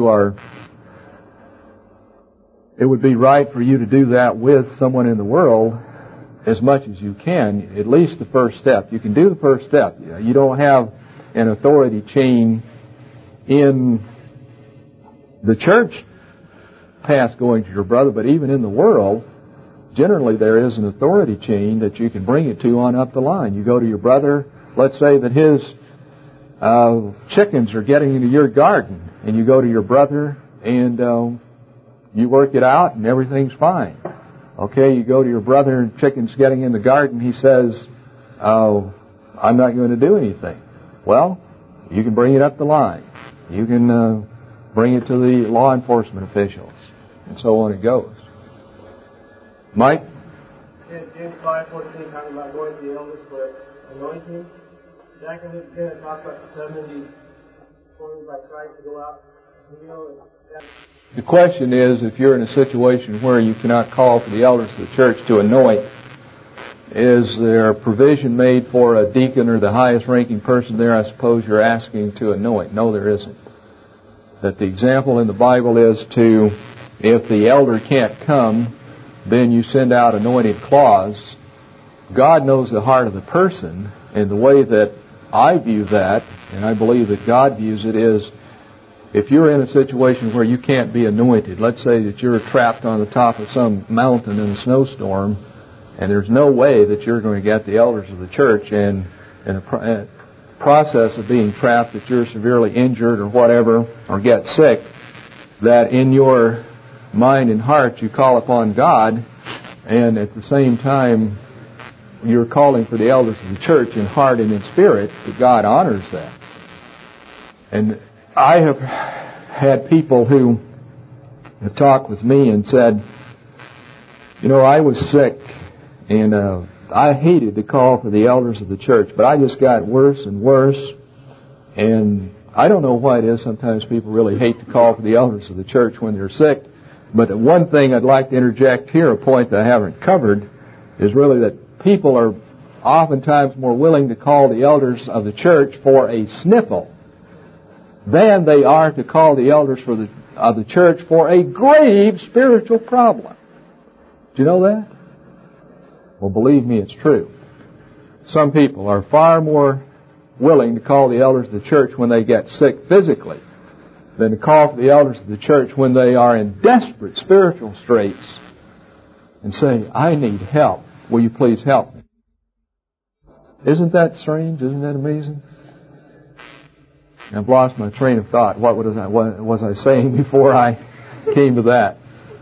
it would be right for you to do that with someone in the world as much as you can, at least the first step. You can do the first step. You don't have an authority chain in the church past going to your brother, but even in the world, generally there is an authority chain that you can bring it to on up the line. You go to your brother, let's say that his chickens are getting into your garden, and you go to your brother and you work it out and everything's fine. Okay, you go to your brother and chicken's getting in the garden, he says, I'm not going to do anything. Well, you can bring it up the line. You can bring it to the law enforcement officials, and so on it goes. Mike? James 5:14 talking about going to the elders for anointing. Jack and Luke 10 talk about the 70 appointed by Christ to go out and heal. The question is, if you're in a situation where you cannot call for the elders of the church to anoint, is there provision made for a deacon or the highest ranking person there? I suppose you're asking to anoint. No, there isn't. That the example in the Bible is if the elder can't come, then you send out anointed cloths. God knows the heart of the person, and the way that I view that, and I believe that God views it, is if you're in a situation where you can't be anointed, let's say that you're trapped on the top of some mountain in a snowstorm, and there's no way that you're going to get the elders of the church, and in the process of being trapped, that you're severely injured or whatever, or get sick, that in your mind and heart you call upon God, and at the same time you're calling for the elders of the church in heart and in spirit, that God honors that. And I have had people who have talked with me and said, I was sick and I hated to call for the elders of the church, but I just got worse and worse. And I don't know why it is. Sometimes people really hate to call for the elders of the church when they're sick. But one thing I'd like to interject here, a point that I haven't covered, is really that people are oftentimes more willing to call the elders of the church for a sniffle than they are to call the elders of the church for a grave spiritual problem. Do you know that? Well, believe me, it's true. Some people are far more willing to call the elders of the church when they get sick physically than to call for the elders of the church when they are in desperate spiritual straits and say, I need help. Will you please help me? Isn't that strange? Isn't that amazing? I've lost my train of thought. What was I saying before I came to that?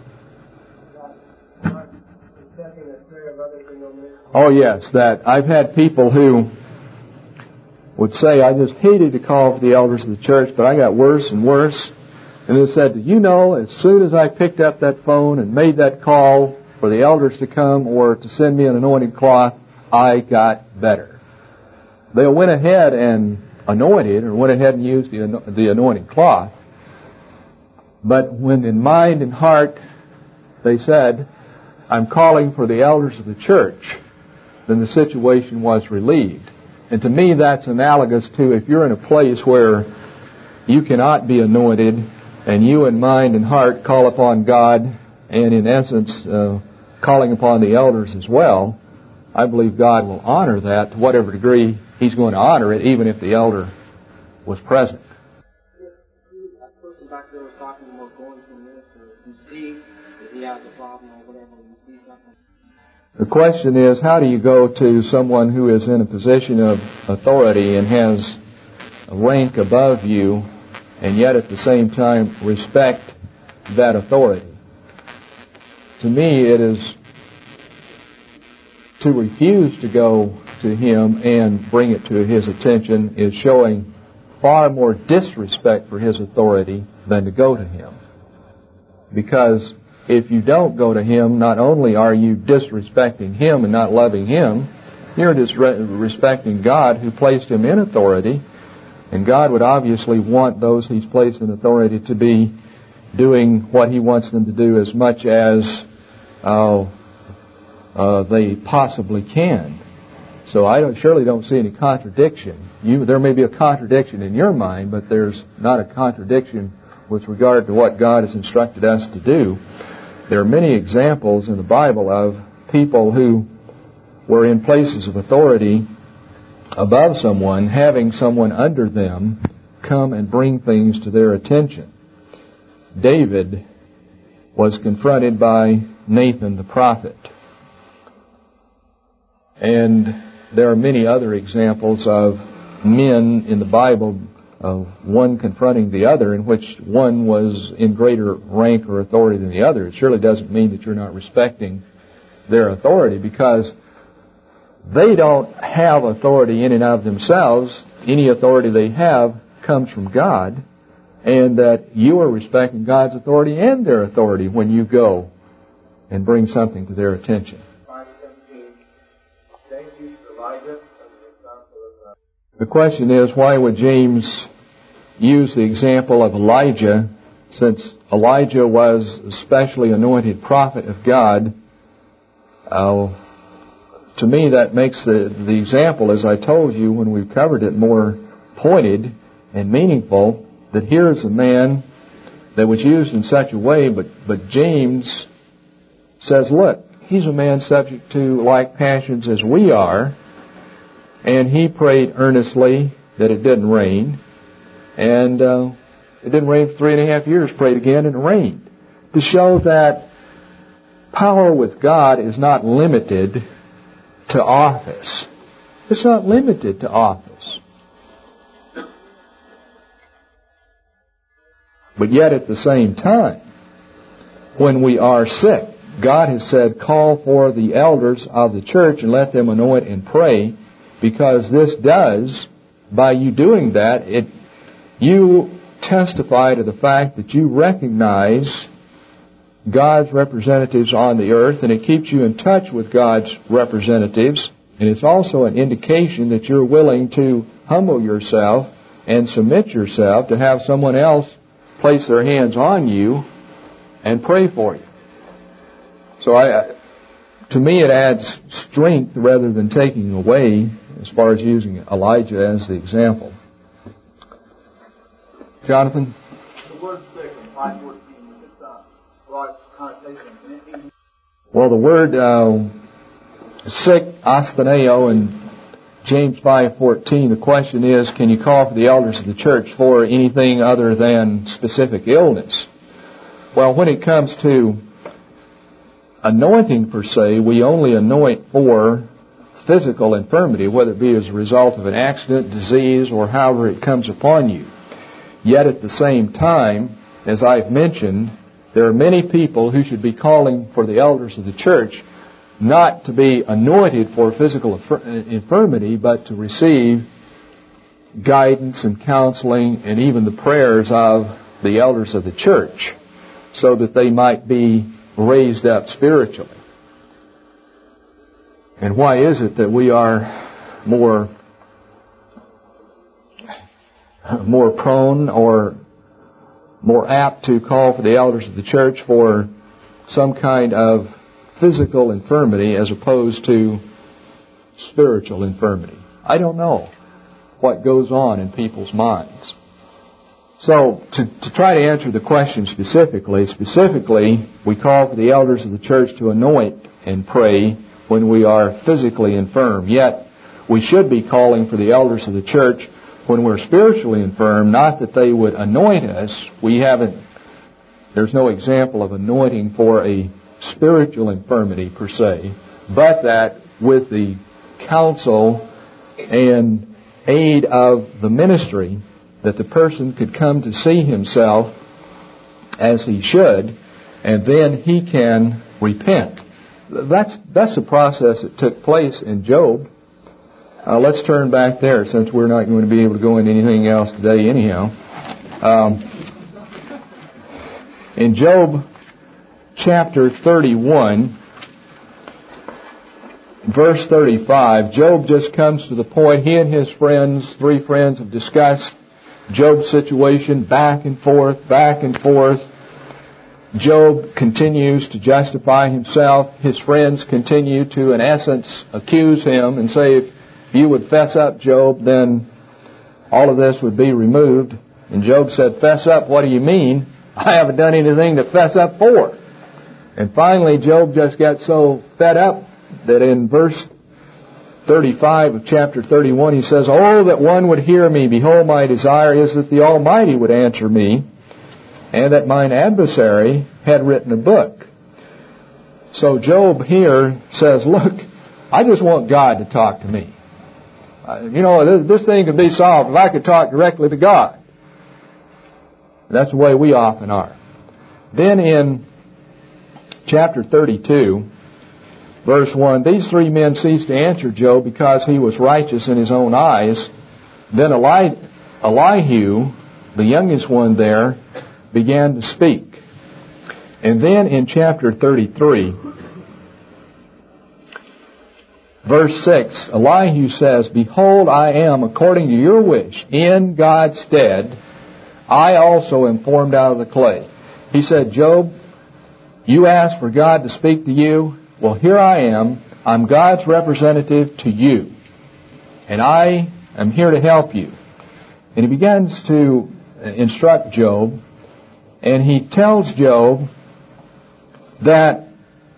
Oh yes, that I've had people who would say, I just hated to call for the elders of the church, but I got worse and worse. And they said, as soon as I picked up that phone and made that call for the elders to come or to send me an anointed cloth, I got better. They went ahead and anointed or went ahead and used the anointing cloth. But when in mind and heart they said, I'm calling for the elders of the church, then the situation was relieved. And to me that's analogous to if you're in a place where you cannot be anointed and you in mind and heart call upon God and in essence calling upon the elders as well, I believe God will honor that to whatever degree He's going to honor it, even if the elder was present. That person back there was talking about going to a minister and see if he has a problem or whatever, and see something. The question is, how do you go to someone who is in a position of authority and has a rank above you, and yet at the same time respect that authority? To me, it is to refuse to go to him and bring it to his attention is showing far more disrespect for his authority than to go to him. Because if you don't go to him, not only are you disrespecting him and not loving him, you're disrespecting God who placed him in authority. And God would obviously want those He's placed in authority to be doing what He wants them to do as much as they possibly can. So I surely don't see any contradiction. There may be a contradiction in your mind, but there's not a contradiction with regard to what God has instructed us to do. There are many examples in the Bible of people who were in places of authority above someone, having someone under them come and bring things to their attention. David was confronted by Nathan the prophet. And there are many other examples of men in the Bible, of one confronting the other, in which one was in greater rank or authority than the other. It surely doesn't mean that you're not respecting their authority, because they don't have authority in and of themselves. Any authority they have comes from God, and that you are respecting God's authority and their authority when you go and bring something to their attention. The question is, why would James use the example of Elijah, since Elijah was a specially anointed prophet of God? To me, that makes the example, as I told you when we covered it, more pointed and meaningful, that here's a man that was used in such a way, but James says, look, he's a man subject to like passions as we are, and he prayed earnestly that it didn't rain, and it didn't rain for 3.5 years, prayed again, and it rained. To show that power with God is not limited to office. It's not limited to office. But yet at the same time, when we are sick, God has said, call for the elders of the church and let them anoint and pray, because this does, by you doing that, you testify to the fact that you recognize God's representatives on the earth, and it keeps you in touch with God's representatives, and it's also an indication that you're willing to humble yourself and submit yourself to have someone else place their hands on you and pray for you. So to me it adds strength rather than taking away as far as using Elijah as the example. Jonathan? The word sick in 5:14, it's broad connotation. Well, the word sick, astheneo, in James 5:14, the question is, can you call for the elders of the church for anything other than specific illness? Well, when it comes to anointing per se, we only anoint for physical infirmity, whether it be as a result of an accident, disease, or however it comes upon you. Yet at the same time, as I've mentioned, there are many people who should be calling for the elders of the church not to be anointed for physical infirmity, but to receive guidance and counseling and even the prayers of the elders of the church so that they might be raised up spiritually. And why is it that we are more prone or more apt to call for the elders of the church for some kind of physical infirmity as opposed to spiritual infirmity? I don't know what goes on in people's minds. So, to try to answer the question specifically, we call for the elders of the church to anoint and pray when we are physically infirm. Yet, we should be calling for the elders of the church when we're spiritually infirm, not that they would anoint us. There's no example of anointing for a spiritual infirmity per se, but that with the counsel and aid of the ministry, that the person could come to see himself as he should, and then he can repent. That's the process that took place in Job. Let's turn back there, since we're not going to be able to go into anything else today anyhow. In Job chapter 31, verse 35, Job just comes to the point. He and his friends, 3 friends, have discussed Job's situation back and forth. Job continues to justify himself. His friends continue to, in essence, accuse him and say, if you would fess up, Job, then all of this would be removed. And Job said, fess up? What do you mean? I haven't done anything to fess up for. And finally, Job just got so fed up that in verse 35 of chapter 31, he says, oh, that one would hear me. Behold, my desire is that the Almighty would answer me, and that mine adversary had written a book. So Job here says, look, I just want God to talk to me. This thing could be solved if I could talk directly to God. That's the way we often are. Then in chapter 32, verse 1, these 3 men ceased to answer Job because he was righteous in his own eyes. Then Elihu, the youngest one there, began to speak. And then in chapter 33, verse 6, Elihu says, behold, I am, according to your wish, in God's stead. I also am formed out of the clay. He said, Job, you asked for God to speak to you. Well, here I am. I'm God's representative to you. And I am here to help you. And he begins to instruct Job. And he tells Job that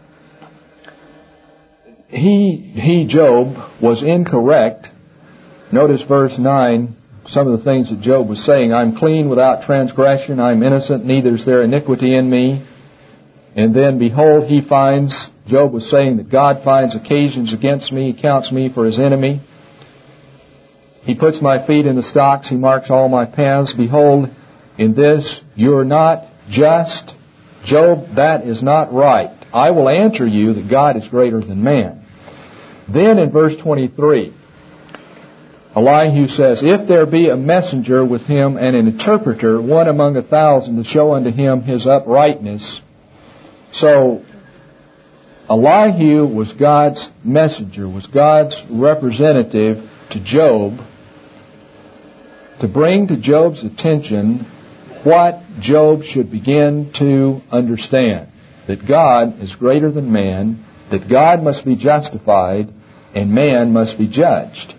Job, was incorrect. Notice verse 9, some of the things that Job was saying. I'm clean without transgression. I'm innocent, neither is there iniquity in me. And then, behold, Job was saying that God finds occasions against me. He counts me for his enemy. He puts my feet in the stocks. He marks all my paths. Behold, in this you're not just. Job, that is not right. I will answer you that God is greater than man. Then in verse 23, Elihu says, "If there be a messenger with him and an interpreter, one among 1,000, to show unto him his uprightness." So, Elihu was God's messenger, was God's representative to Job, to bring to Job's attention what Job should begin to understand. That God is greater than man, that God must be justified, and man must be judged.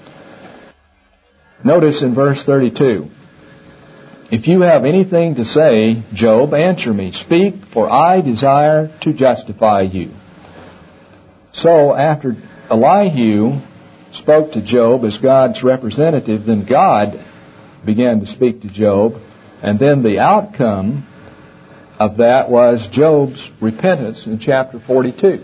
Notice in verse 32, "If you have anything to say, Job, answer me. Speak, for I desire to justify you." So after Elihu spoke to Job as God's representative, then God began to speak to Job, and then the outcome of that was Job's repentance in chapter 42.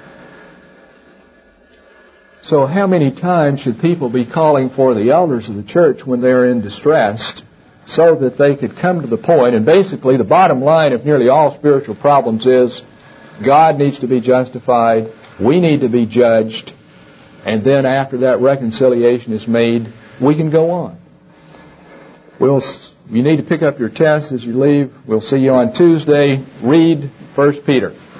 So how many times should people be calling for the elders of the church when they're in distress so that they could come to the point? And basically the bottom line of nearly all spiritual problems is God needs to be justified, we need to be judged, and then after that reconciliation is made, we can go on. You need to pick up your test as you leave. We'll see you on Tuesday. Read 1 Peter.